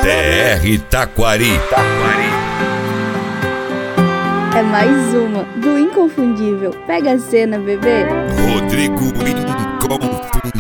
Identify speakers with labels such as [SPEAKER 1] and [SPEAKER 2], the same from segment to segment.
[SPEAKER 1] TR Taquari.
[SPEAKER 2] É mais uma do Inconfundível. Pega a cena, bebê.
[SPEAKER 1] Rodrigo Inconfundível.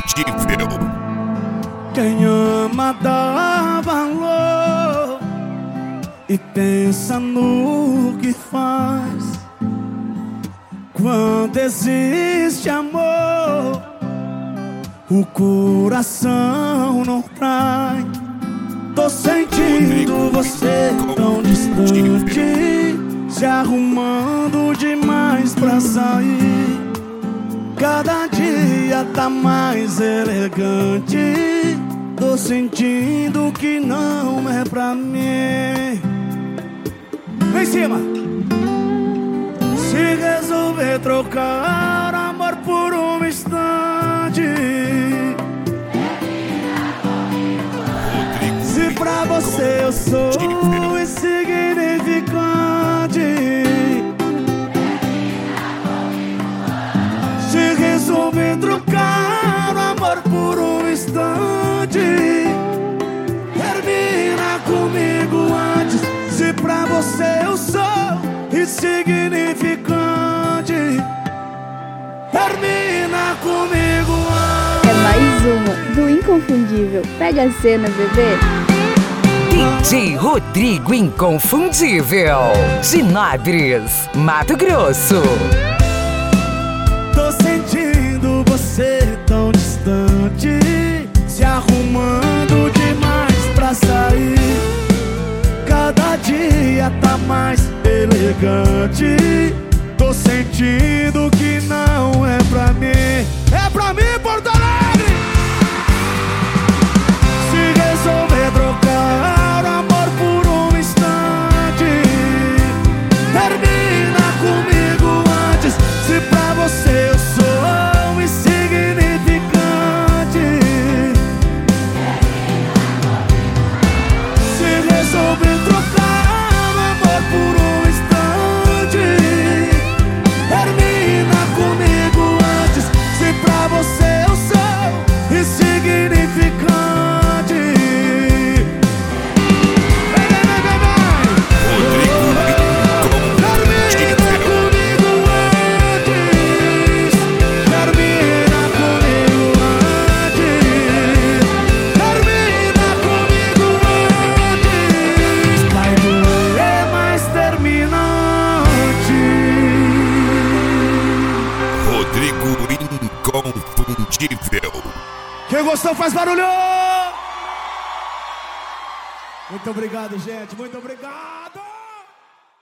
[SPEAKER 3] Quem ama dá valor e pensa no que faz. Quando existe amor, o coração não trai. Tô sentindo você tão distante, se arrumando demais pra sair. Cada dia tá mais elegante. Tô sentindo que não é pra mim. Vem em cima. Se resolver trocar amor por um instante, se pra você eu sou insignificante, se resolver trocar amor por um instante, termina comigo antes. Se pra você eu sou insignificante, termina comigo antes.
[SPEAKER 2] É mais uma do Inconfundível. Pega a cena, bebê.
[SPEAKER 4] DJ Rodrigo Inconfundível, de Nobres, Mato Grosso.
[SPEAKER 3] Tô sentindo você tão distante, se arrumando demais pra sair. Cada dia tá mais elegante. Tô sentindo que não é pra mim. É pra mim, Porto Alegre! Se resolver trocar amor por um instante, termina comigo antes. Se pra você eu sou insignificante, se resolver trocar amor por um instante, termina comigo antes. Se pra você eu sou insignificante.
[SPEAKER 1] Inconfundível.
[SPEAKER 3] Quem gostou faz barulho! Muito obrigado, gente. Muito obrigado!